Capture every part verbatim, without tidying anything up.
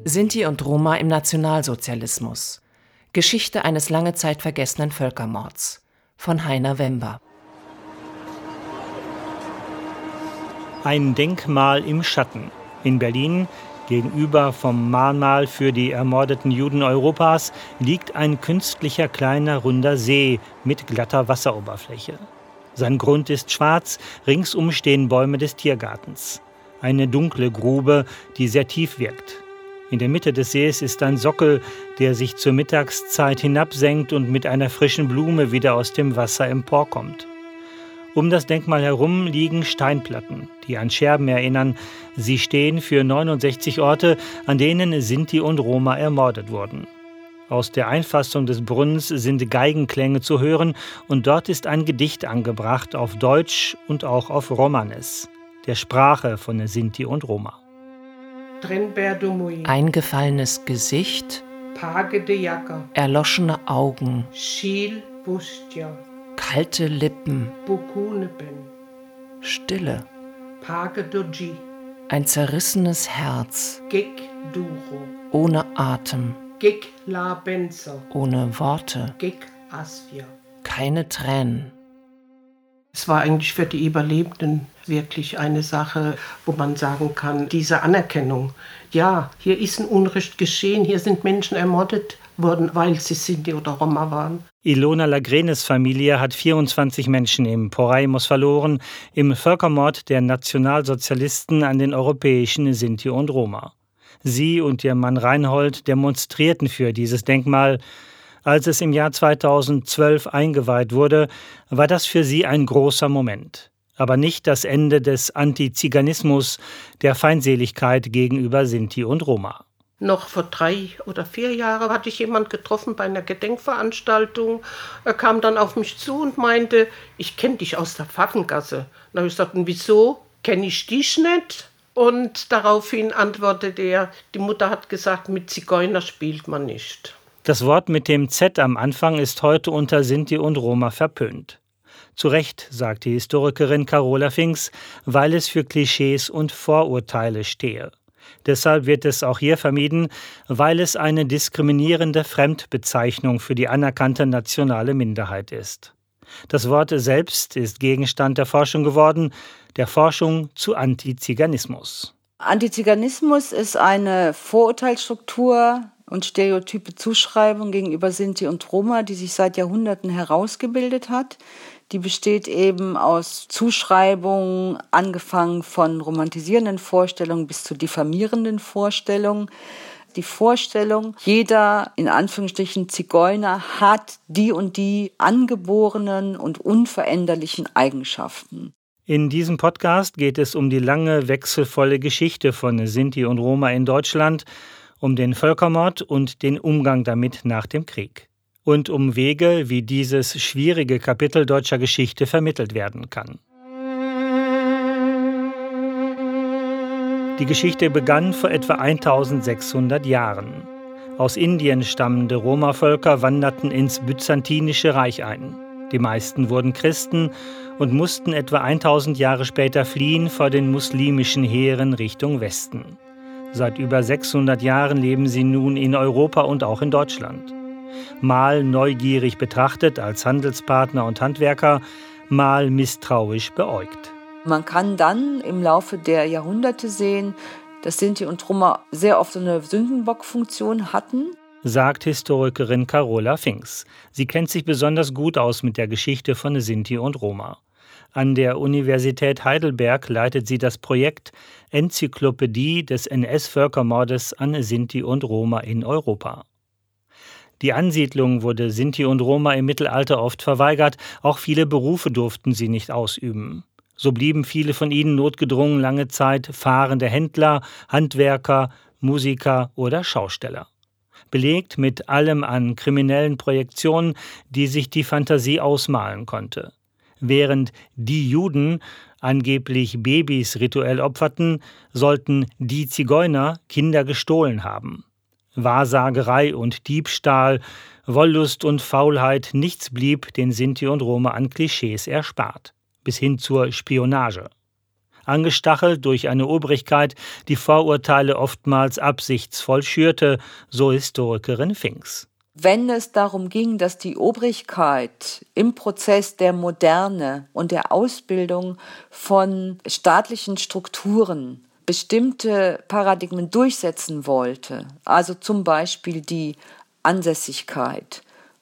Sinti und Roma im Nationalsozialismus. Geschichte eines lange Zeit vergessenen Völkermords. Von Heiner Wember. Ein Denkmal im Schatten. In Berlin, gegenüber vom Mahnmal für die ermordeten Juden Europas, liegt ein künstlicher kleiner runder See mit glatter Wasseroberfläche. Sein Grund ist schwarz, ringsum stehen Bäume des Tiergartens. Eine dunkle Grube, die sehr tief wirkt. In der Mitte des Sees ist ein Sockel, der sich zur Mittagszeit hinabsenkt und mit einer frischen Blume wieder aus dem Wasser emporkommt. Um das Denkmal herum liegen Steinplatten, die an Scherben erinnern. Sie stehen für neunundsechzig Orte, an denen Sinti und Roma ermordet wurden. Aus der Einfassung des Brunnens sind Geigenklänge zu hören und dort ist ein Gedicht angebracht auf Deutsch und auch auf Romanes, der Sprache von Sinti und Roma. Eingefallenes Gesicht, erloschene Augen, kalte Lippen, Stille, ein zerrissenes Herz, ohne Atem, ohne Worte, keine Tränen. Es war eigentlich für die Überlebenden wirklich eine Sache, wo man sagen kann, diese Anerkennung. Ja, hier ist ein Unrecht geschehen, hier sind Menschen ermordet worden, weil sie Sinti oder Roma waren. Ilona Lagrenes Familie hat vierundzwanzig Menschen im Porajmos verloren, im Völkermord der Nationalsozialisten an den europäischen Sinti und Roma. Sie und ihr Mann Reinhold demonstrierten für dieses Denkmal. Als es im Jahr zweitausendzwölf eingeweiht wurde, war das für sie ein großer Moment. Aber nicht das Ende des Antiziganismus, der Feindseligkeit gegenüber Sinti und Roma. Noch vor drei oder vier Jahren hatte ich jemanden getroffen bei einer Gedenkveranstaltung. Er kam dann auf mich zu und meinte, ich kenne dich aus der Pfaffengasse. Dann habe ich gesagt, und wieso kenne ich dich nicht? Und daraufhin antwortete er, die Mutter hat gesagt, mit Zigeuner spielt man nicht. Das Wort mit dem Z am Anfang ist heute unter Sinti und Roma verpönt. Zu Recht, sagt die Historikerin Carola Finks, weil es für Klischees und Vorurteile stehe. Deshalb wird es auch hier vermieden, weil es eine diskriminierende Fremdbezeichnung für die anerkannte nationale Minderheit ist. Das Wort selbst ist Gegenstand der Forschung geworden, der Forschung zu Antiziganismus. Antiziganismus ist eine Vorurteilsstruktur und stereotype Zuschreibung gegenüber Sinti und Roma, die sich seit Jahrhunderten herausgebildet hat. Die besteht eben aus Zuschreibungen, angefangen von romantisierenden Vorstellungen bis zu diffamierenden Vorstellungen. Die Vorstellung, jeder, in Anführungsstrichen, Zigeuner hat die und die angeborenen und unveränderlichen Eigenschaften. In diesem Podcast geht es um die lange, wechselvolle Geschichte von Sinti und Roma in Deutschland, um den Völkermord und den Umgang damit nach dem Krieg. Und um Wege, wie dieses schwierige Kapitel deutscher Geschichte vermittelt werden kann. Die Geschichte begann vor etwa eintausendsechshundert Jahren. Aus Indien stammende Roma-Völker wanderten ins Byzantinische Reich ein. Die meisten wurden Christen und mussten etwa tausend Jahre später fliehen vor den muslimischen Heeren Richtung Westen. Seit über sechshundert Jahren leben sie nun in Europa und auch in Deutschland. Mal neugierig betrachtet als Handelspartner und Handwerker, mal misstrauisch beäugt. Man kann dann im Laufe der Jahrhunderte sehen, dass Sinti und Roma sehr oft eine Sündenbockfunktion hatten, sagt Historikerin Carola Finks. Sie kennt sich besonders gut aus mit der Geschichte von Sinti und Roma. An der Universität Heidelberg leitet sie das Projekt Enzyklopädie des N S-Völkermordes an Sinti und Roma in Europa. Die Ansiedlung wurde Sinti und Roma im Mittelalter oft verweigert, auch viele Berufe durften sie nicht ausüben. So blieben viele von ihnen notgedrungen lange Zeit fahrende Händler, Handwerker, Musiker oder Schausteller. Belegt mit allem an kriminellen Projektionen, die sich die Fantasie ausmalen konnte. Während die Juden angeblich Babys rituell opferten, sollten die Zigeuner Kinder gestohlen haben. Wahrsagerei und Diebstahl, Wollust und Faulheit, nichts blieb den Sinti und Roma an Klischees erspart. Bis hin zur Spionage. angestachelt durch eine Obrigkeit, die Vorurteile oftmals absichtsvoll schürte, so Historikerin Finks. Wenn es darum ging, dass die Obrigkeit im Prozess der Moderne und der Ausbildung von staatlichen Strukturen bestimmte Paradigmen durchsetzen wollte, also zum Beispiel die Ansässigkeit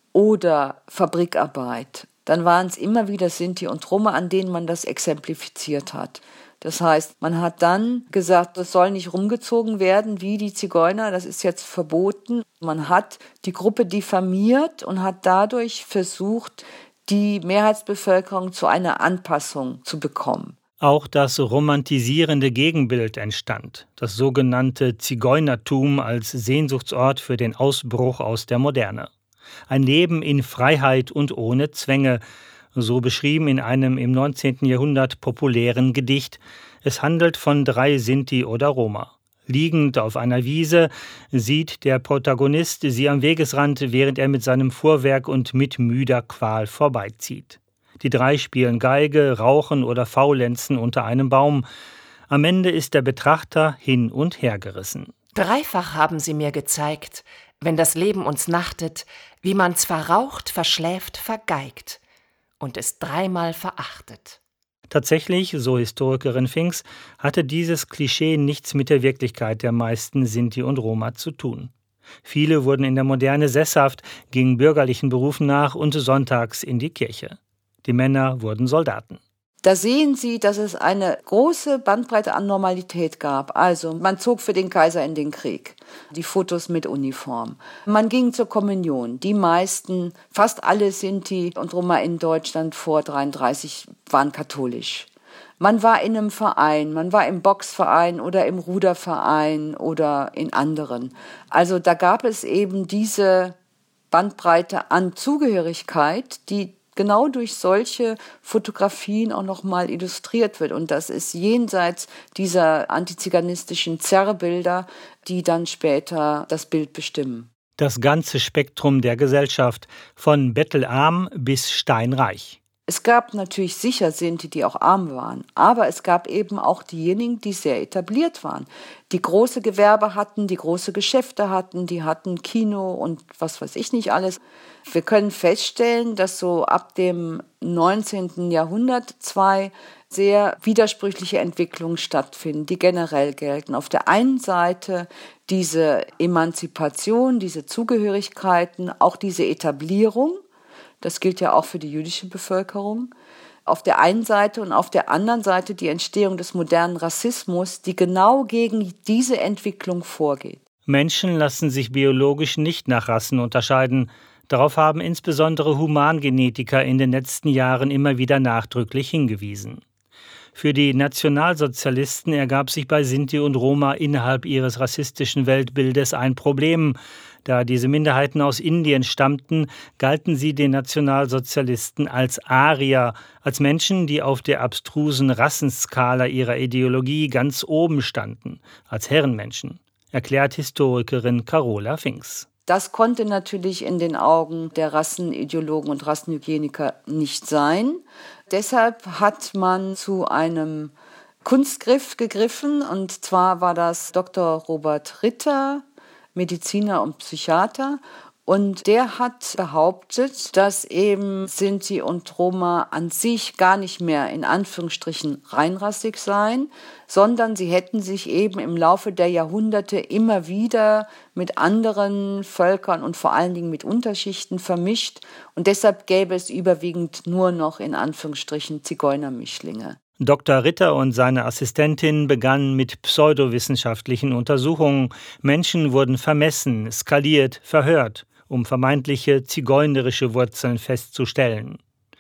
oder Fabrikarbeit, dann waren es immer wieder Sinti und Roma, an denen man das exemplifiziert hat. Das heißt, man hat dann gesagt, es soll nicht rumgezogen werden wie die Zigeuner, das ist jetzt verboten. Man hat die Gruppe diffamiert und hat dadurch versucht, die Mehrheitsbevölkerung zu einer Anpassung zu bekommen. Auch das romantisierende Gegenbild entstand, das sogenannte Zigeunertum als Sehnsuchtsort für den Ausbruch aus der Moderne. Ein Leben in Freiheit und ohne Zwänge, so beschrieben in einem im neunzehnten Jahrhundert populären Gedicht. Es handelt von drei Sinti oder Roma. Liegend auf einer Wiese sieht der Protagonist sie am Wegesrand, während er mit seinem Fuhrwerk und mit müder Qual vorbeizieht. Die drei spielen Geige, rauchen oder faulenzen unter einem Baum. Am Ende ist der Betrachter hin und her gerissen. Dreifach haben sie mir gezeigt, wenn das Leben uns nachtet, wie man zwar raucht, verschläft, vergeigt und es dreimal verachtet. Tatsächlich, so Historikerin Finks, hatte dieses Klischee nichts mit der Wirklichkeit der meisten Sinti und Roma zu tun. Viele wurden in der Moderne sesshaft, gingen bürgerlichen Berufen nach und sonntags in die Kirche. Die Männer wurden Soldaten. Da sehen Sie, dass es eine große Bandbreite an Normalität gab. Also man zog für den Kaiser in den Krieg, die Fotos mit Uniform. Man ging zur Kommunion. Die meisten, fast alle Sinti und Roma in Deutschland vor dreiunddreißig waren katholisch. Man war in einem Verein, man war im Boxverein oder im Ruderverein oder in anderen. Also da gab es eben diese Bandbreite an Zugehörigkeit, die genau durch solche Fotografien auch nochmal illustriert wird. Und das ist jenseits dieser antiziganistischen Zerrbilder, die dann später das Bild bestimmen. Das ganze Spektrum der Gesellschaft, von bettelarm bis steinreich. Es gab natürlich sicher Sinti, die auch arm waren, aber es gab eben auch diejenigen, die sehr etabliert waren, die große Gewerbe hatten, die große Geschäfte hatten, die hatten Kino und was weiß ich nicht alles. Wir können feststellen, dass so ab dem neunzehnten Jahrhundert zwei sehr widersprüchliche Entwicklungen stattfinden, die generell gelten. Auf der einen Seite diese Emanzipation, diese Zugehörigkeiten, auch diese Etablierung. Das gilt ja auch für die jüdische Bevölkerung. Auf der einen Seite und auf der anderen Seite die Entstehung des modernen Rassismus, die genau gegen diese Entwicklung vorgeht. Menschen lassen sich biologisch nicht nach Rassen unterscheiden. Darauf haben insbesondere Humangenetiker in den letzten Jahren immer wieder nachdrücklich hingewiesen. Für die Nationalsozialisten ergab sich bei Sinti und Roma innerhalb ihres rassistischen Weltbildes ein Problem. Da diese Minderheiten aus Indien stammten, galten sie den Nationalsozialisten als Arier, als Menschen, die auf der abstrusen Rassenskala ihrer Ideologie ganz oben standen, als Herrenmenschen, erklärt Historikerin Carola Finks. Das konnte natürlich in den Augen der Rassenideologen und Rassenhygieniker nicht sein. Deshalb hat man zu einem Kunstgriff gegriffen, und zwar war das Doktor Robert Ritter, Mediziner und Psychiater, und der hat behauptet, dass eben Sinti und Roma an sich gar nicht mehr in Anführungsstrichen reinrassig seien, sondern sie hätten sich eben im Laufe der Jahrhunderte immer wieder mit anderen Völkern und vor allen Dingen mit Unterschichten vermischt, und deshalb gäbe es überwiegend nur noch in Anführungsstrichen Zigeunermischlinge. Doktor Ritter und seine Assistentin begannen mit pseudowissenschaftlichen Untersuchungen. Menschen wurden vermessen, skaliert, verhört, um vermeintliche zigeunerische Wurzeln festzustellen.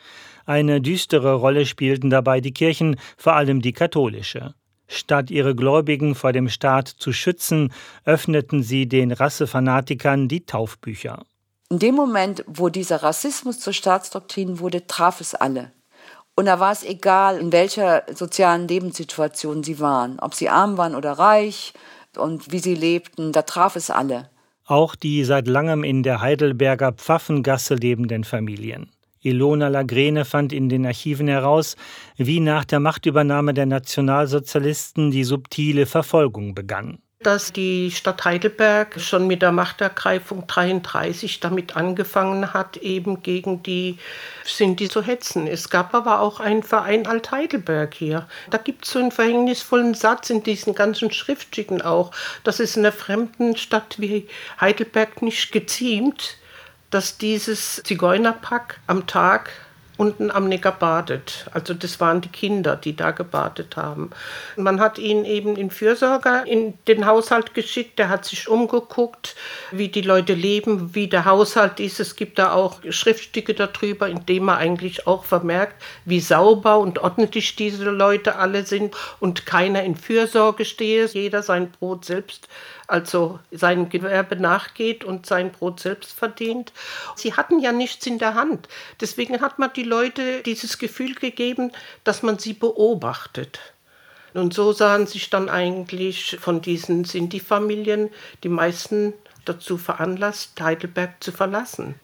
Eine düstere Rolle spielten dabei die Kirchen, vor allem die katholische. Statt ihre Gläubigen vor dem Staat zu schützen, öffneten sie den Rassefanatikern die Taufbücher. In dem Moment, wo dieser Rassismus zur Staatsdoktrin wurde, traf es alle. Und da war es egal, in welcher sozialen Lebenssituation sie waren, ob sie arm waren oder reich und wie sie lebten, da traf es alle. Auch die seit langem in der Heidelberger Pfaffengasse lebenden Familien. Ilona Lagrene fand in den Archiven heraus, wie nach der Machtübernahme der Nationalsozialisten die subtile Verfolgung begann. Dass die Stadt Heidelberg schon mit der Machtergreifung dreiunddreißig damit angefangen hat, eben gegen die Sinti zu hetzen. Es gab aber auch einen Verein Alt-Heidelberg hier. Da gibt es so einen verhängnisvollen Satz in diesen ganzen Schriftstücken auch, dass es in einer fremden Stadt wie Heidelberg nicht geziemt, dass dieses Zigeunerpack am Tag unten am Neckar badet. Also das waren die Kinder, die da gebadet haben. Man hat ihn eben in Fürsorge in den Haushalt geschickt. Der hat sich umgeguckt, wie die Leute leben, wie der Haushalt ist. Es gibt da auch Schriftstücke darüber, in denen man eigentlich auch vermerkt, wie sauber und ordentlich diese Leute alle sind und keiner in Fürsorge stehe. Jeder sein Brot selbst, also seinem Gewerbe nachgeht und sein Brot selbst verdient. Sie hatten ja nichts in der Hand. Deswegen hat man die Leute dieses Gefühl gegeben, dass man sie beobachtet. Und so sahen sich dann eigentlich von diesen Sinti-Familien die meisten dazu veranlasst, Heidelberg zu verlassen.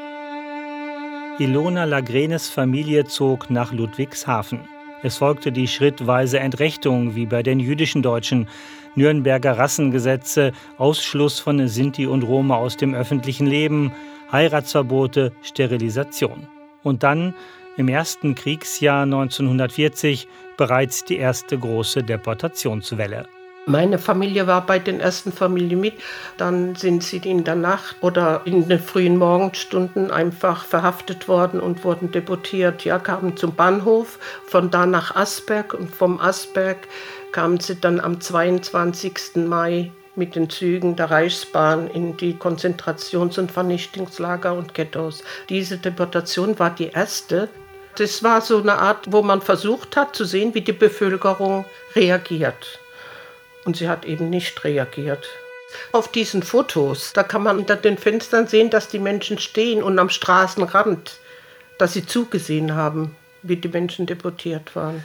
Ilona Lagrenes Familie zog nach Ludwigshafen. Es folgte die schrittweise Entrechtung wie bei den jüdischen Deutschen, Nürnberger Rassengesetze, Ausschluss von Sinti und Roma aus dem öffentlichen Leben, Heiratsverbote, Sterilisation. Und dann, im ersten Kriegsjahr neunzehnhundertvierzig, bereits die erste große Deportationswelle. Meine Familie war bei den ersten Familien mit. Dann sind sie in der Nacht oder in den frühen Morgenstunden einfach verhaftet worden und wurden deportiert. Ja, kamen zum Bahnhof, von da nach Asberg und vom Asberg kamen sie dann am zweiundzwanzigsten Mai mit den Zügen der Reichsbahn in die Konzentrations- und Vernichtungslager und Ghettos. Diese Deportation war die erste. Das war so eine Art, wo man versucht hat zu sehen, wie die Bevölkerung reagiert. Und sie hat eben nicht reagiert. Auf diesen Fotos, da kann man hinter den Fenstern sehen, dass die Menschen stehen und am Straßenrand, dass sie zugesehen haben, wie die Menschen deportiert waren.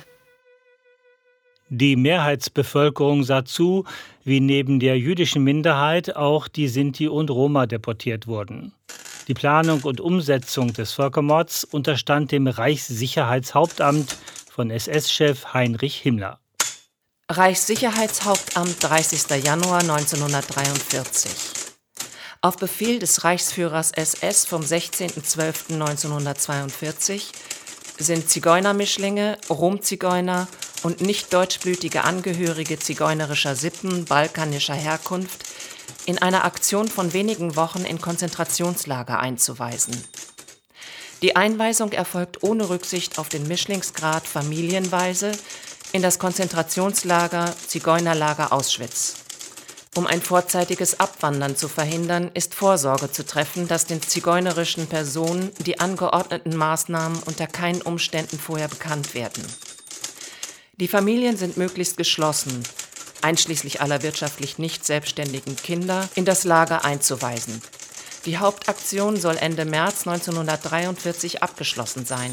Die Mehrheitsbevölkerung sah zu, wie neben der jüdischen Minderheit auch die Sinti und Roma deportiert wurden. Die Planung und Umsetzung des Völkermords unterstand dem Reichssicherheitshauptamt von S S-Chef Heinrich Himmler. Reichssicherheitshauptamt, dreißigster Januar neunzehnhundertdreiundvierzig. Auf Befehl des Reichsführers S S vom sechzehnten zwölften neunzehnhundertzweiundvierzig sind Zigeunermischlinge, Romzigeuner und nicht deutschblütige Angehörige zigeunerischer Sippen balkanischer Herkunft in einer Aktion von wenigen Wochen in Konzentrationslager einzuweisen. Die Einweisung erfolgt ohne Rücksicht auf den Mischlingsgrad familienweise in das Konzentrationslager Zigeunerlager Auschwitz. Um ein vorzeitiges Abwandern zu verhindern, ist Vorsorge zu treffen, dass den zigeunerischen Personen die angeordneten Maßnahmen unter keinen Umständen vorher bekannt werden. Die Familien sind möglichst geschlossen, einschließlich aller wirtschaftlich nicht selbstständigen Kinder, in das Lager einzuweisen. Die Hauptaktion soll Ende März neunzehnhundertdreiundvierzig abgeschlossen sein.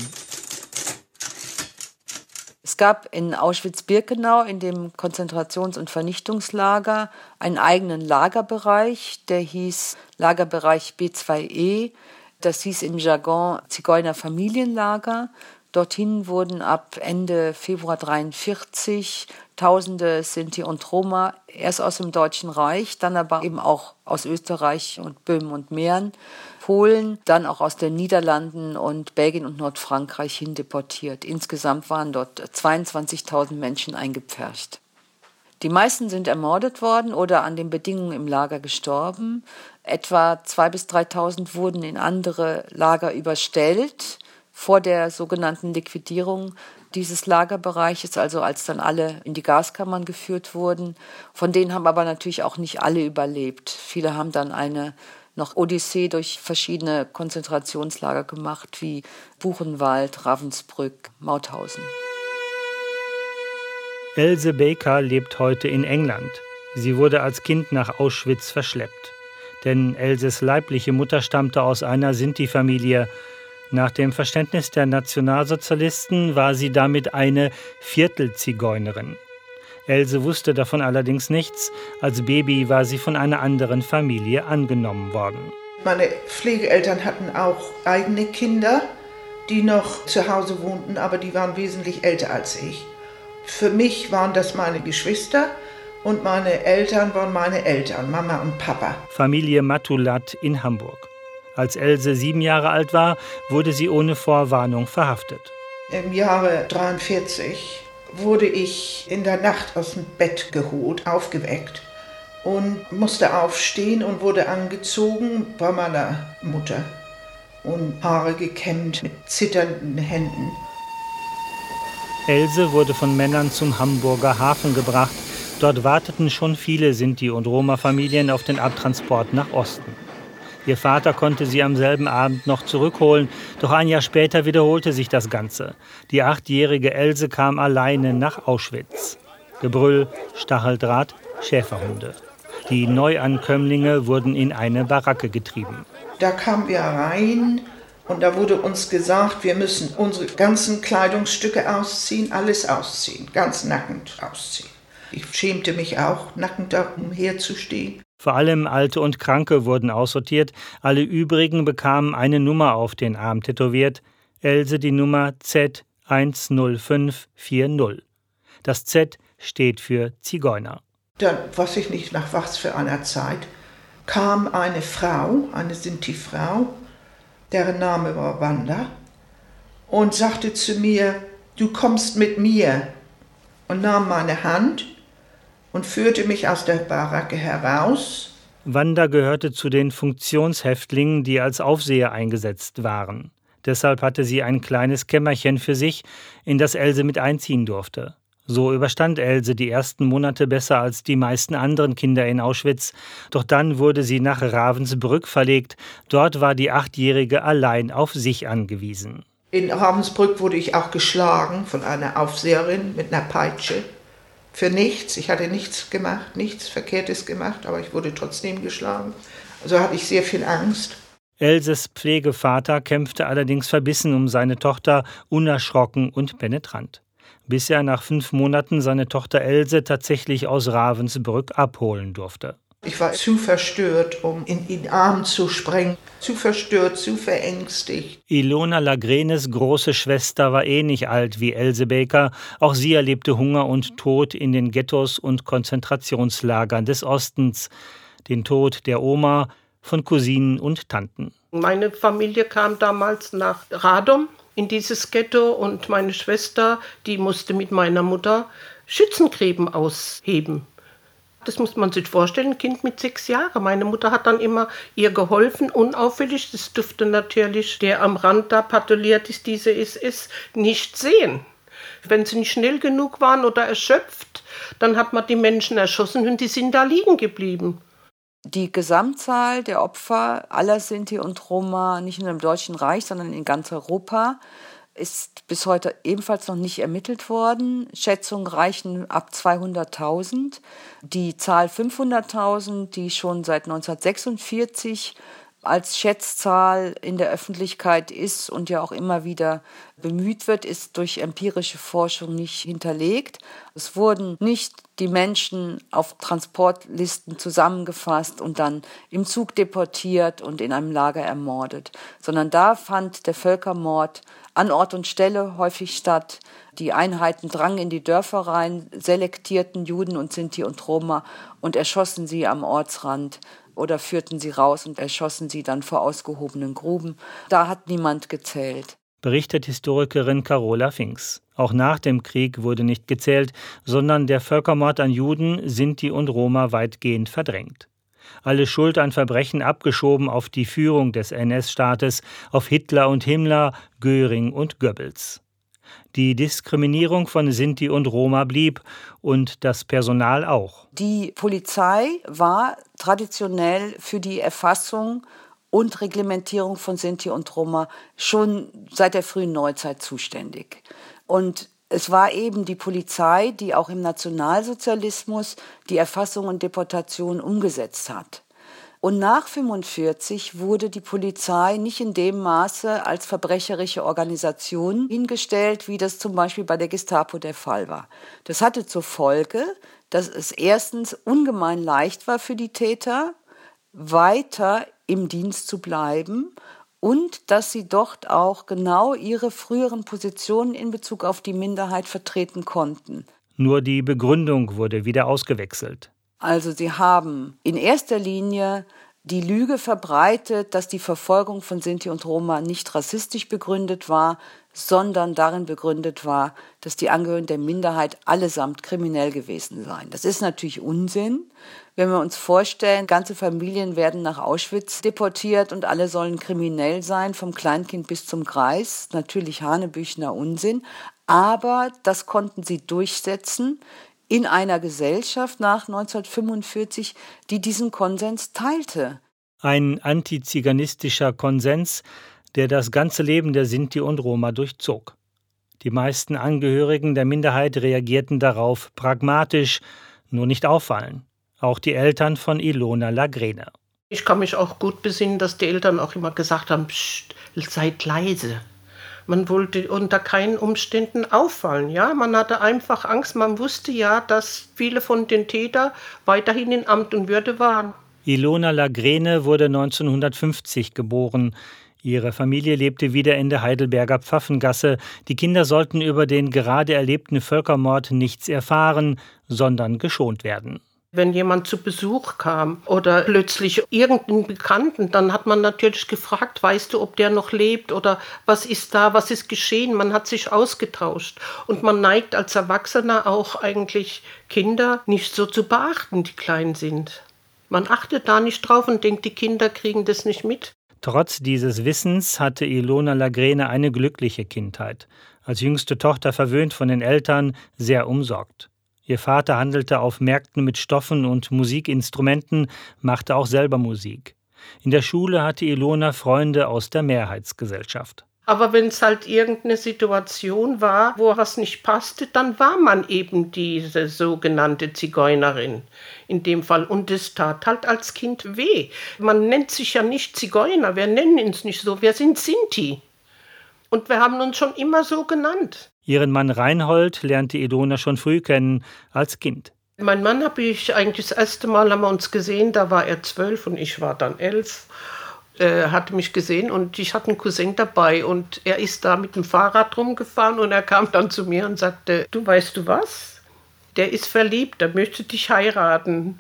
Es gab in Auschwitz-Birkenau, in dem Konzentrations- und Vernichtungslager, einen eigenen Lagerbereich, der hieß Lagerbereich B zwei E. Das hieß im Jargon Zigeuner-Familienlager. Dorthin wurden ab Ende Februar neunzehnhundertdreiundvierzig Tausende Sinti und Roma, erst aus dem Deutschen Reich, dann aber eben auch aus Österreich und Böhmen und Mähren, Polen, dann auch aus den Niederlanden und Belgien und Nordfrankreich hin deportiert. Insgesamt waren dort zweiundzwanzigtausend Menschen eingepfercht. Die meisten sind ermordet worden oder an den Bedingungen im Lager gestorben. Etwa zweitausend bis dreitausend wurden in andere Lager überstellt, vor der sogenannten Liquidierung dieses Lagerbereiches, also als dann alle in die Gaskammern geführt wurden. Von denen haben aber natürlich auch nicht alle überlebt. Viele haben dann eine noch Odyssee durch verschiedene Konzentrationslager gemacht, wie Buchenwald, Ravensbrück, Mauthausen. Else Baker lebt heute in England. Sie wurde als Kind nach Auschwitz verschleppt. Denn Elses leibliche Mutter stammte aus einer Sinti-Familie. Nach dem Verständnis der Nationalsozialisten war sie damit eine Viertelzigeunerin. Else wusste davon allerdings nichts. Als Baby war sie von einer anderen Familie angenommen worden. Meine Pflegeeltern hatten auch eigene Kinder die noch zu Hause wohnten, aber die waren wesentlich älter als ich. Für mich waren das meine Geschwister und meine Eltern waren meine Eltern, Mama und Papa. Familie Matulat in Hamburg. Als Else sieben Jahre alt war, wurde sie ohne Vorwarnung verhaftet. Im Jahre dreiundvierzig wurde ich in der Nacht aus dem Bett geholt, aufgeweckt und musste aufstehen und wurde angezogen bei meiner Mutter und Haare gekämmt mit zitternden Händen. Else wurde von Männern zum Hamburger Hafen gebracht. Dort warteten schon viele Sinti- und Roma-Familien auf den Abtransport nach Osten. Ihr Vater konnte sie am selben Abend noch zurückholen, doch ein Jahr später wiederholte sich das Ganze. Die achtjährige Else kam alleine nach Auschwitz. Gebrüll, Stacheldraht, Schäferhunde. Die Neuankömmlinge wurden in eine Baracke getrieben. Da kamen wir rein und da wurde uns gesagt, wir müssen unsere ganzen Kleidungsstücke ausziehen, alles ausziehen, ganz nackend ausziehen. Ich schämte mich auch, nackend da umherzustehen. Vor allem Alte und Kranke wurden aussortiert, alle übrigen bekamen eine Nummer auf den Arm tätowiert, Else die Nummer Z eins null fünf vier null. Das Z steht für Zigeuner. Dann, weiß ich nicht, nach was für einer Zeit, kam eine Frau, eine Sinti-Frau, deren Name war Wanda, und sagte zu mir, du kommst mit mir, und nahm meine Hand und führte mich aus der Baracke heraus. Wanda gehörte zu den Funktionshäftlingen, die als Aufseher eingesetzt waren. Deshalb hatte sie ein kleines Kämmerchen für sich, in das Else mit einziehen durfte. So überstand Else die ersten Monate besser als die meisten anderen Kinder in Auschwitz. Doch dann wurde sie nach Ravensbrück verlegt. Dort war die Achtjährige allein auf sich angewiesen. In Ravensbrück wurde ich auch geschlagen von einer Aufseherin mit einer Peitsche. Für nichts. Ich hatte nichts gemacht, nichts Verkehrtes gemacht, aber ich wurde trotzdem geschlagen. Also hatte ich sehr viel Angst. Elses Pflegevater kämpfte allerdings verbissen um seine Tochter, unerschrocken und penetrant. Bis er nach fünf Monaten seine Tochter Else tatsächlich aus Ravensbrück abholen durfte. Ich war zu verstört, um in den Arm zu springen. Zu verstört, zu verängstigt. Ilona Lagrenes große Schwester war ähnlich alt wie Else Baker. Auch sie erlebte Hunger und Tod in den Ghettos und Konzentrationslagern des Ostens. Den Tod der Oma, von Cousinen und Tanten. Meine Familie kam damals nach Radom in dieses Ghetto und meine Schwester, die musste mit meiner Mutter Schützengräben ausheben. Das muss man sich vorstellen, ein Kind mit sechs Jahren. Meine Mutter hat dann immer ihr geholfen, unauffällig. Das durfte natürlich der am Rand da patrouilliert ist, diese S S, nicht sehen. Wenn sie nicht schnell genug waren oder erschöpft, dann hat man die Menschen erschossen und die sind da liegen geblieben. Die Gesamtzahl der Opfer aller Sinti und Roma, nicht nur im Deutschen Reich, sondern in ganz Europa, ist bis heute ebenfalls noch nicht ermittelt worden. Schätzungen reichen ab zweihunderttausend. Die Zahl fünfhunderttausend, die schon seit neunzehnhundertsechsundvierzig als Schätzzahl in der Öffentlichkeit ist und ja auch immer wieder bemüht wird, ist durch empirische Forschung nicht hinterlegt. Es wurden nicht die Menschen auf Transportlisten zusammengefasst und dann im Zug deportiert und in einem Lager ermordet, sondern da fand der Völkermord an Ort und Stelle häufig statt. Die Einheiten drangen in die Dörfer rein, selektierten Juden und Sinti und Roma und erschossen sie am Ortsrand oder führten sie raus und erschossen sie dann vor ausgehobenen Gruben. Da hat niemand gezählt. Berichtet Historikerin Carola Finks. Auch nach dem Krieg wurde nicht gezählt, sondern der Völkermord an Juden, Sinti und Roma weitgehend verdrängt. Alle Schuld an Verbrechen abgeschoben auf die Führung des N S-Staates, auf Hitler und Himmler, Göring und Goebbels. Die Diskriminierung von Sinti und Roma blieb und das Personal auch. Die Polizei war traditionell für die Erfassung und Reglementierung von Sinti und Roma schon seit der frühen Neuzeit zuständig. Und es war eben die Polizei, die auch im Nationalsozialismus die Erfassung und Deportation umgesetzt hat. Und nach fünfundvierzig wurde die Polizei nicht in dem Maße als verbrecherische Organisation hingestellt, wie das zum Beispiel bei der Gestapo der Fall war. Das hatte zur Folge, dass es erstens ungemein leicht war für die Täter, weiter im Dienst zu bleiben und dass sie dort auch genau ihre früheren Positionen in Bezug auf die Minderheit vertreten konnten. Nur die Begründung wurde wieder ausgewechselt. Also sie haben in erster Linie die Lüge verbreitet, dass die Verfolgung von Sinti und Roma nicht rassistisch begründet war, sondern darin begründet war, dass die Angehörigen der Minderheit allesamt kriminell gewesen seien. Das ist natürlich Unsinn. Wenn wir uns vorstellen, ganze Familien werden nach Auschwitz deportiert und alle sollen kriminell sein, vom Kleinkind bis zum Greis, natürlich hanebüchener Unsinn. Aber das konnten sie durchsetzen in einer Gesellschaft nach neunzehnhundertfünfundvierzig, die diesen Konsens teilte. Ein antiziganistischer Konsens, der das ganze Leben der Sinti und Roma durchzog. Die meisten Angehörigen der Minderheit reagierten darauf pragmatisch, nur nicht auffallen. Auch die Eltern von Ilona Lagrene. Ich kann mich auch gut besinnen, dass die Eltern auch immer gesagt haben, Psst, seid leise. Man wollte unter keinen Umständen auffallen. Ja? Man hatte einfach Angst. Man wusste ja, dass viele von den Tätern weiterhin in Amt und Würde waren. Ilona Lagrene wurde neunzehnhundertfünfzig geboren. Ihre Familie lebte wieder in der Heidelberger Pfaffengasse. Die Kinder sollten über den gerade erlebten Völkermord nichts erfahren, sondern geschont werden. Wenn jemand zu Besuch kam oder plötzlich irgendeinen Bekannten, dann hat man natürlich gefragt, weißt du, ob der noch lebt oder was ist da, was ist geschehen? Man hat sich ausgetauscht. Und man neigt als Erwachsener auch eigentlich Kinder nicht so zu beachten, die klein sind. Man achtet da nicht drauf und denkt, die Kinder kriegen das nicht mit. Trotz dieses Wissens hatte Ilona Lagrene eine glückliche Kindheit. Als jüngste Tochter verwöhnt von den Eltern, sehr umsorgt. Ihr Vater handelte auf Märkten mit Stoffen und Musikinstrumenten, machte auch selber Musik. In der Schule hatte Ilona Freunde aus der Mehrheitsgesellschaft. Aber wenn es halt irgendeine Situation war, wo was nicht passte, dann war man eben diese sogenannte Zigeunerin in dem Fall. Und das tat halt als Kind weh. Man nennt sich ja nicht Zigeuner, wir nennen uns nicht so, wir sind Sinti. Und wir haben uns schon immer so genannt. Ihren Mann Reinhold lernte Ilona schon früh kennen, als Kind. Mein Mann habe ich eigentlich das erste Mal, haben wir uns gesehen, da war er zwölf und ich war dann elf. Er hatte mich gesehen und ich hatte einen Cousin dabei und er ist da mit dem Fahrrad rumgefahren und er kam dann zu mir und sagte, du weißt du was, der ist verliebt, der möchte dich heiraten.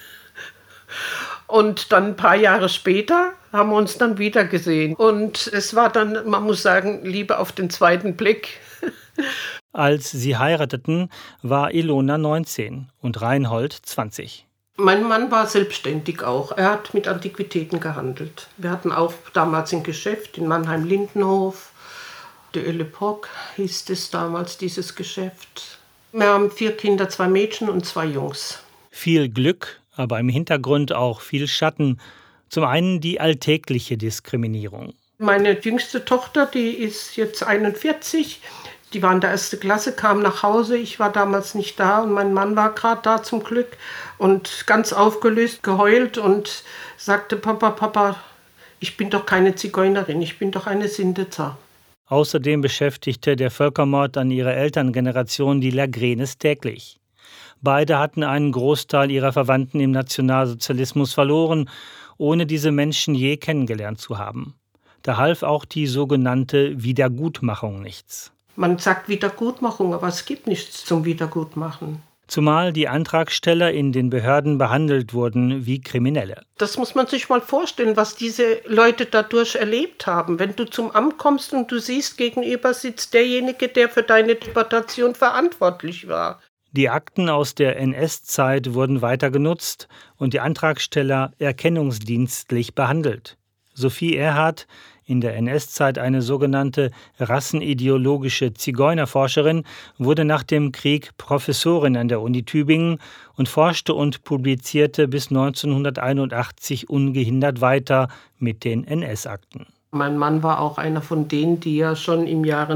Und dann ein paar Jahre später haben wir uns dann wieder gesehen und es war dann, man muss sagen, Liebe auf den zweiten Blick. Als sie heirateten, war Ilona neunzehn und Reinhold zwanzig. Mein Mann war selbstständig auch. Er hat mit Antiquitäten gehandelt. Wir hatten auch damals ein Geschäft in Mannheim-Lindenhof. De L'Epoque hieß es damals, dieses Geschäft. Wir haben vier Kinder, zwei Mädchen und zwei Jungs. Viel Glück, aber im Hintergrund auch viel Schatten. Zum einen die alltägliche Diskriminierung. Meine jüngste Tochter, die ist jetzt einundvierzig. Die war in der ersten Klasse, kam nach Hause. Ich war damals nicht da und mein Mann war gerade da zum Glück. Und ganz aufgelöst, geheult und sagte, Papa, Papa, ich bin doch keine Zigeunerin, ich bin doch eine Sindezer. Außerdem beschäftigte der Völkermord an ihrer Elterngeneration die Lagrenes täglich. Beide hatten einen Großteil ihrer Verwandten im Nationalsozialismus verloren, ohne diese Menschen je kennengelernt zu haben. Da half auch die sogenannte Wiedergutmachung nichts. Man sagt Wiedergutmachung, aber es gibt nichts zum Wiedergutmachen. Zumal die Antragsteller in den Behörden behandelt wurden wie Kriminelle. Das muss man sich mal vorstellen, was diese Leute dadurch erlebt haben. Wenn du zum Amt kommst und du siehst, gegenüber sitzt derjenige, der für deine Deportation verantwortlich war. Die Akten aus der N S-Zeit wurden weiter genutzt und die Antragsteller erkennungsdienstlich behandelt. Sophie Erhardt, in der N S-Zeit eine sogenannte rassenideologische Zigeunerforscherin, wurde nach dem Krieg Professorin an der Uni Tübingen und forschte und publizierte bis neunzehnhunderteinundachtzig ungehindert weiter mit den N S-Akten. Mein Mann war auch einer von denen, die ja schon im Jahre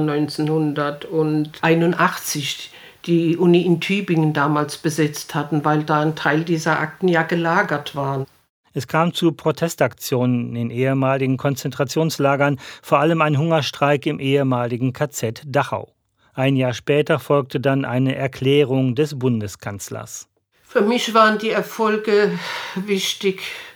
neunzehnhunderteinundachtzig die Uni in Tübingen damals besetzt hatten, weil da ein Teil dieser Akten ja gelagert waren. Es kam zu Protestaktionen in ehemaligen Konzentrationslagern, vor allem ein Hungerstreik im ehemaligen K Z Dachau. Ein Jahr später folgte dann eine Erklärung des Bundeskanzlers. Für mich waren die Erfolge wichtig,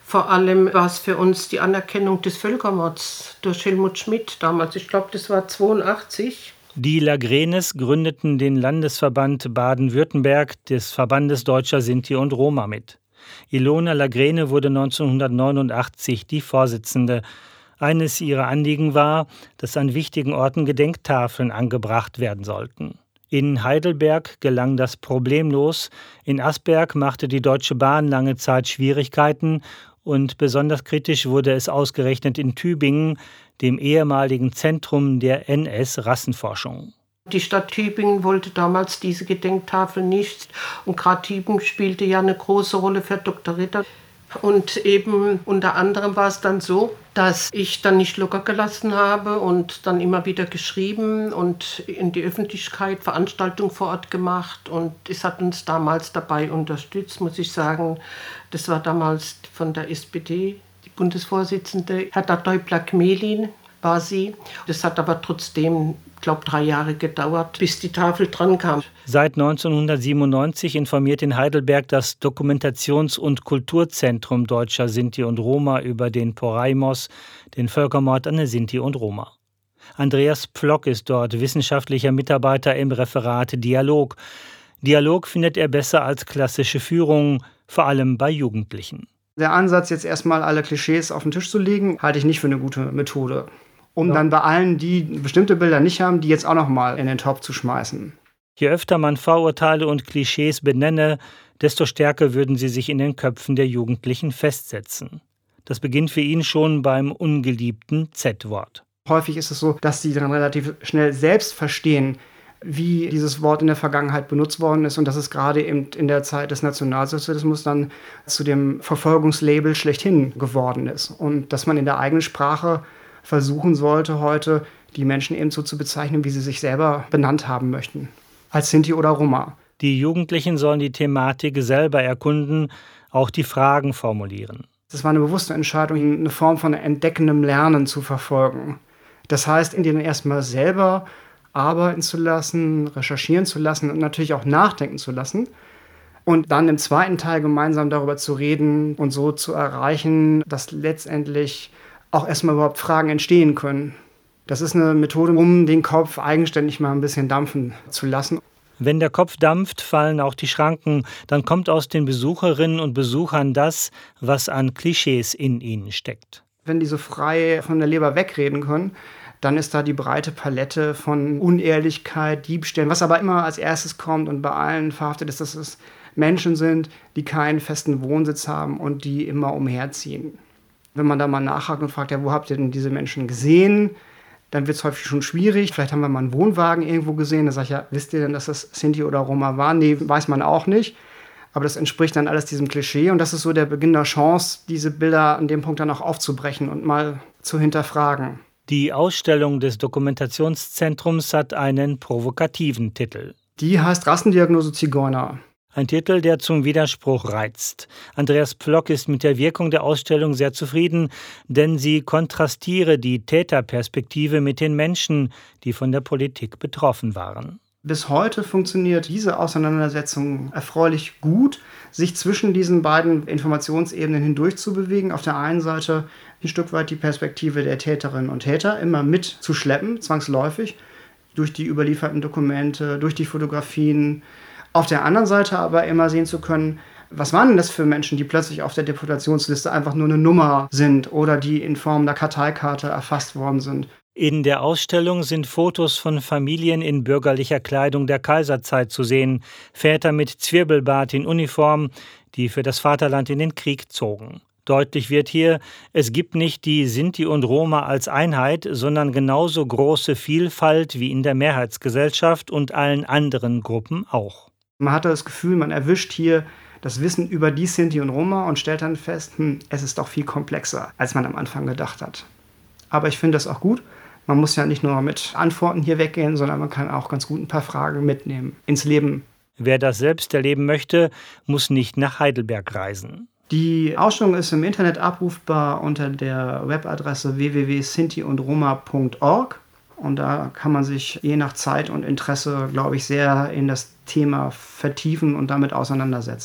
Vor allem war es für uns die Anerkennung des Völkermords durch Helmut Schmidt damals. Ich glaube, das war zweiundachtzig. Die Lagrenes gründeten den Landesverband Baden-Württemberg des Verbandes Deutscher Sinti und Roma mit. Ilona Lagrene wurde neunzehnhundertneunundachtzig die Vorsitzende. Eines ihrer Anliegen war, dass an wichtigen Orten Gedenktafeln angebracht werden sollten. In Heidelberg gelang das problemlos, in Asberg machte die Deutsche Bahn lange Zeit Schwierigkeiten und besonders kritisch wurde es ausgerechnet in Tübingen, dem ehemaligen Zentrum der N S-Rassenforschung. Die Stadt Tübingen wollte damals diese Gedenktafel nicht und gerade Tübingen spielte ja eine große Rolle für Doktor Ritter. Und eben unter anderem war es dann so, dass ich dann nicht locker gelassen habe und dann immer wieder geschrieben und in die Öffentlichkeit Veranstaltungen vor Ort gemacht. Und es hat uns damals dabei unterstützt, muss ich sagen. Das war damals von der S P D, die Bundesvorsitzende, Hertha Däubler-Gmelin war sie. Das hat aber trotzdem, ich glaube, drei Jahre gedauert, bis die Tafel dran kam. Seit neunzehnhundertsiebenundneunzig informiert in Heidelberg das Dokumentations- und Kulturzentrum Deutscher Sinti und Roma über den Porajmos, den Völkermord an den Sinti und Roma. Andreas Pflock ist dort wissenschaftlicher Mitarbeiter im Referat Dialog. Dialog findet er besser als klassische Führung, vor allem bei Jugendlichen. Der Ansatz, jetzt erstmal alle Klischees auf den Tisch zu legen, halte ich nicht für eine gute Methode. Um ja. dann bei allen, die bestimmte Bilder nicht haben, die jetzt auch noch mal in den Topf zu schmeißen. Je öfter man Vorurteile und Klischees benenne, desto stärker würden sie sich in den Köpfen der Jugendlichen festsetzen. Das beginnt für ihn schon beim ungeliebten Z-Wort. Häufig ist es so, dass sie dann relativ schnell selbst verstehen, wie dieses Wort in der Vergangenheit benutzt worden ist und dass es gerade eben in der Zeit des Nationalsozialismus dann zu dem Verfolgungslabel schlechthin geworden ist. Und dass man in der eigenen Sprache versuchen sollte, heute die Menschen eben so zu bezeichnen, wie sie sich selber benannt haben möchten, als Sinti oder Roma. Die Jugendlichen sollen die Thematik selber erkunden, auch die Fragen formulieren. Das war eine bewusste Entscheidung, eine Form von entdeckendem Lernen zu verfolgen. Das heißt, in denen erstmal selber arbeiten zu lassen, recherchieren zu lassen und natürlich auch nachdenken zu lassen. Und dann im zweiten Teil gemeinsam darüber zu reden und so zu erreichen, dass letztendlich auch erstmal überhaupt Fragen entstehen können. Das ist eine Methode, um den Kopf eigenständig mal ein bisschen dampfen zu lassen. Wenn der Kopf dampft, fallen auch die Schranken. Dann kommt aus den Besucherinnen und Besuchern das, was an Klischees in ihnen steckt. Wenn die so frei von der Leber wegreden können, dann ist da die breite Palette von Unehrlichkeit, Diebstählen, was aber immer als erstes kommt und bei allen verhaftet ist, dass es Menschen sind, die keinen festen Wohnsitz haben und die immer umherziehen. Wenn man da mal nachhakt und fragt, ja, wo habt ihr denn diese Menschen gesehen, dann wird es häufig schon schwierig. Vielleicht haben wir mal einen Wohnwagen irgendwo gesehen. Da sage ich, ja, wisst ihr denn, dass das Sinti oder Roma war? Nee, weiß man auch nicht. Aber das entspricht dann alles diesem Klischee. Und das ist so der Beginn der Chance, diese Bilder an dem Punkt dann auch aufzubrechen und mal zu hinterfragen. Die Ausstellung des Dokumentationszentrums hat einen provokativen Titel. Die heißt Rassendiagnose Zigeuner. Ein Titel, der zum Widerspruch reizt. Andreas Pflock ist mit der Wirkung der Ausstellung sehr zufrieden, denn sie kontrastiere die Täterperspektive mit den Menschen, die von der Politik betroffen waren. Bis heute funktioniert diese Auseinandersetzung erfreulich gut, sich zwischen diesen beiden Informationsebenen hindurch zu bewegen. Auf der einen Seite ein Stück weit die Perspektive der Täterinnen und Täter immer mitzuschleppen, zwangsläufig, durch die überlieferten Dokumente, durch die Fotografien. Auf der anderen Seite aber immer sehen zu können, was waren denn das für Menschen, die plötzlich auf der Deputationsliste einfach nur eine Nummer sind oder die in Form einer Karteikarte erfasst worden sind. In der Ausstellung sind Fotos von Familien in bürgerlicher Kleidung der Kaiserzeit zu sehen, Väter mit Zwirbelbart in Uniform, die für das Vaterland in den Krieg zogen. Deutlich wird hier, es gibt nicht die Sinti und Roma als Einheit, sondern genauso große Vielfalt wie in der Mehrheitsgesellschaft und allen anderen Gruppen auch. Man hatte das Gefühl, man erwischt hier das Wissen über die Sinti und Roma und stellt dann fest, hm, es ist doch viel komplexer, als man am Anfang gedacht hat. Aber ich finde das auch gut. Man muss ja nicht nur mit Antworten hier weggehen, sondern man kann auch ganz gut ein paar Fragen mitnehmen ins Leben. Wer das selbst erleben möchte, muss nicht nach Heidelberg reisen. Die Ausstellung ist im Internet abrufbar unter der Webadresse w w w punkt sinti und roma punkt org. Und da kann man sich je nach Zeit und Interesse, glaube ich, sehr in das Thema vertiefen und damit auseinandersetzen.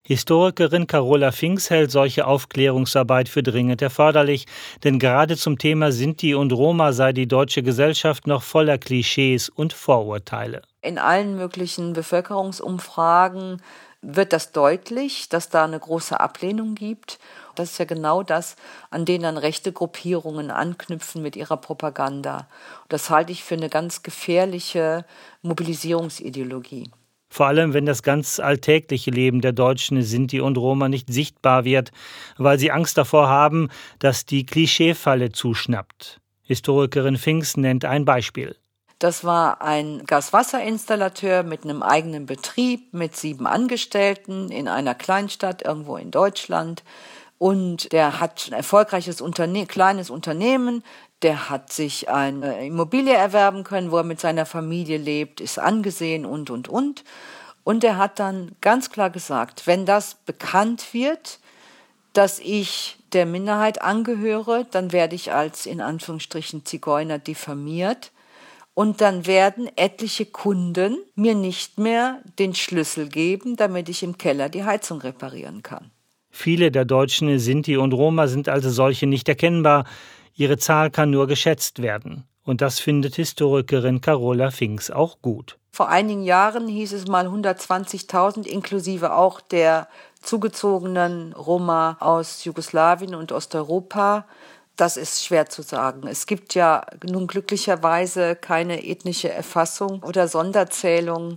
Historikerin Carola Finks hält solche Aufklärungsarbeit für dringend erforderlich, denn gerade zum Thema Sinti und Roma sei die deutsche Gesellschaft noch voller Klischees und Vorurteile. In allen möglichen Bevölkerungsumfragen wird das deutlich, dass da eine große Ablehnung gibt. Das ist ja genau das, an denen dann rechte Gruppierungen anknüpfen mit ihrer Propaganda. Das halte ich für eine ganz gefährliche Mobilisierungsideologie. Vor allem, wenn das ganz alltägliche Leben der Deutschen, Sinti und Roma nicht sichtbar wird, weil sie Angst davor haben, dass die Klischeefalle zuschnappt. Historikerin Finks nennt ein Beispiel. Das war ein Gaswasserinstallateur mit einem eigenen Betrieb, mit sieben Angestellten in einer Kleinstadt irgendwo in Deutschland. Und der hat ein erfolgreiches Unterne- kleines Unternehmen. Der hat sich eine Immobilie erwerben können, wo er mit seiner Familie lebt, ist angesehen und, und, und. Und er hat dann ganz klar gesagt, wenn das bekannt wird, dass ich der Minderheit angehöre, dann werde ich als in Anführungsstrichen Zigeuner diffamiert. Und dann werden etliche Kunden mir nicht mehr den Schlüssel geben, damit ich im Keller die Heizung reparieren kann. Viele der Deutschen, Sinti und Roma sind also solche nicht erkennbar. Ihre Zahl kann nur geschätzt werden. Und das findet Historikerin Carola Finks auch gut. Vor einigen Jahren hieß es mal hundertzwanzigtausend, inklusive auch der zugezogenen Roma aus Jugoslawien und Osteuropa. Das ist schwer zu sagen. Es gibt ja nun glücklicherweise keine ethnische Erfassung oder Sonderzählung.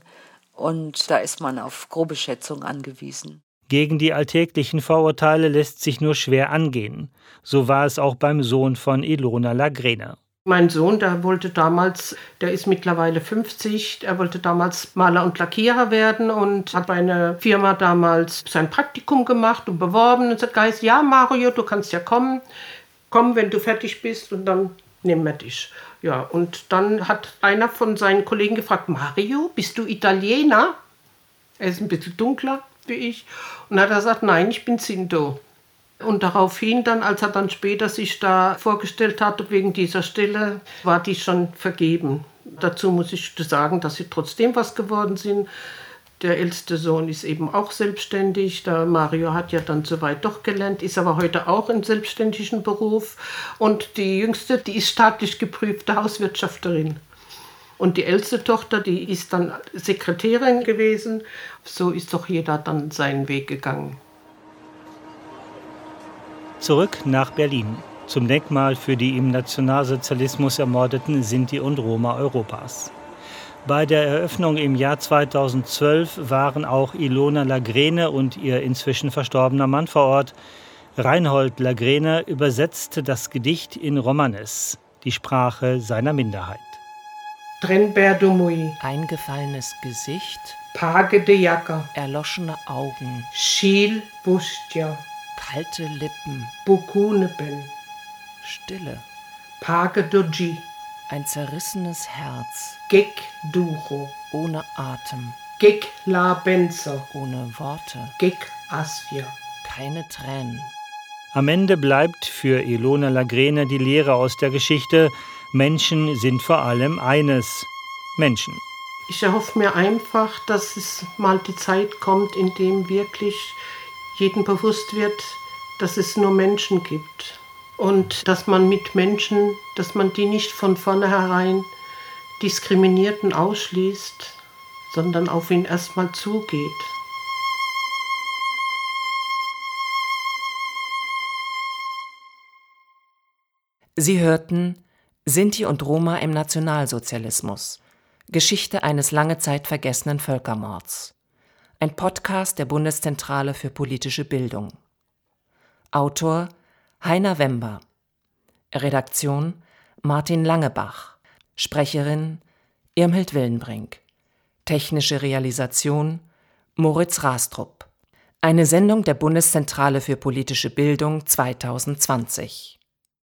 Und da ist man auf grobe Schätzung angewiesen. Gegen die alltäglichen Vorurteile lässt sich nur schwer angehen. So war es auch beim Sohn von Ilona Lagrena. Mein Sohn, der wollte damals, der ist mittlerweile fünfzig, er wollte damals Maler und Lackierer werden und hat bei einer Firma damals sein Praktikum gemacht und beworben und hat gesagt, ja Mario, du kannst ja kommen, komm, wenn du fertig bist und dann nehmen wir dich. Ja, und dann hat einer von seinen Kollegen gefragt, Mario, bist du Italiener? Er ist ein bisschen dunkler wie ich. Und hat er gesagt, nein, ich bin Sinto. Und daraufhin dann, als er dann später sich da vorgestellt hatte wegen dieser Stelle, war die schon vergeben. Dazu muss ich sagen, dass sie trotzdem was geworden sind. Der älteste Sohn ist eben auch selbstständig. Der Mario hat ja dann soweit doch gelernt, ist aber heute auch im selbstständigen Beruf. Und die jüngste, die ist staatlich geprüfte Hauswirtschafterin. Und die älteste Tochter, die ist dann Sekretärin gewesen. So ist doch jeder dann seinen Weg gegangen. Zurück nach Berlin, zum Denkmal für die im Nationalsozialismus ermordeten Sinti und Roma Europas. Bei der Eröffnung im Jahr zweitausendzwölf waren auch Ilona Lagrena und ihr inzwischen verstorbener Mann vor Ort. Reinhold Lagrena übersetzte das Gedicht in Romanes, die Sprache seiner Minderheit. Trenberdomui, Eingefallenes Gesicht, Page de Jacka, erloschene Augen, Schil Bustja, kalte Lippen, Bukuneben, Stille, Page Doji, ein zerrissenes Herz, Gek Duro, ohne Atem, Gek La Benza, ohne Worte, Gek Asvia. keine Tränen. Am Ende bleibt für Ilona Lagrena die Lehre aus der Geschichte: Menschen sind vor allem eines: Menschen. Ich erhoffe mir einfach, dass es mal die Zeit kommt, in dem wirklich jedem bewusst wird, dass es nur Menschen gibt. Und dass man mit Menschen, dass man die nicht von vornherein diskriminiert und ausschließt, sondern auf ihn erstmal zugeht. Sie hörten Sinti und Roma im Nationalsozialismus. Geschichte eines lange Zeit vergessenen Völkermords. Ein Podcast der Bundeszentrale für politische Bildung. Autor Heiner Wember. Redaktion Martin Langebach. Sprecherin Irmhild Willenbrink. Technische Realisation Moritz Rastrup. Eine Sendung der Bundeszentrale für politische Bildung zweitausendzwanzig.